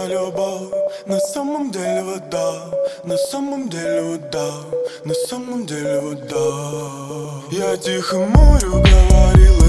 любовь на самом деле вода, на самом деле вода, на самом деле вода. Я тихо морю говорила